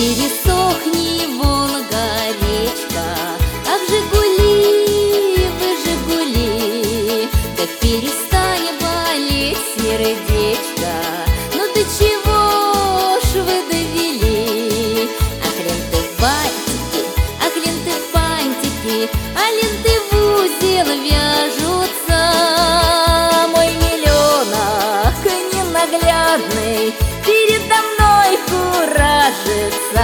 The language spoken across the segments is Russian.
пересохни, Волга, речка, ах, Жигули, вы, Жигули, да перестань болеть, сердечко, ну до чего ж вы довели? Ах, ленты бантики, ах, ленты бантики, а ленты в узел вяжутся. Мой миллионок ненаглядный передо мной куражится.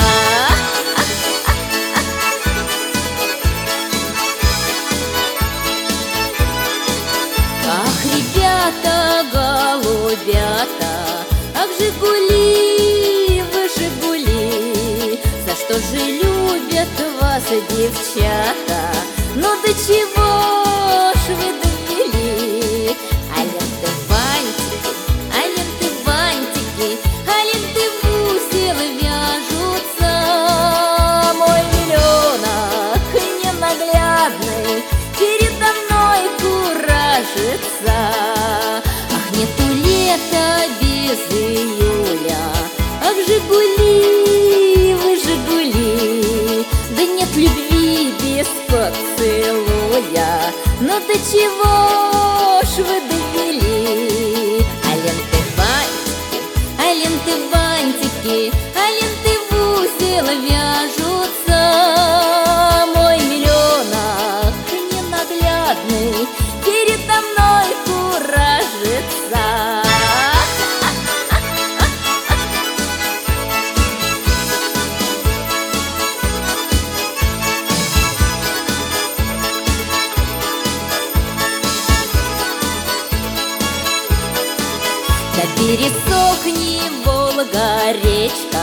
Ах, ребята, голубята, ах, Жигули, вы, Жигули, за что же любят вас девчата? Ну до чего ж вы довели? А ленты бантики, а ленты бантики, а ленты в узел вяжутся. Мой миллионок ненаглядный передо мной куражится. Ах, нету лета без июля, ах, Жигули, вы, Жигули, да нет любви без поцелуя. Но до чего ж вы довели? А ленты бантики, а ленты бантики, а ленты в узел вяжутся. Мой миллионок ненаглядный передо мной куражится. Да пересохни, Волга, речка,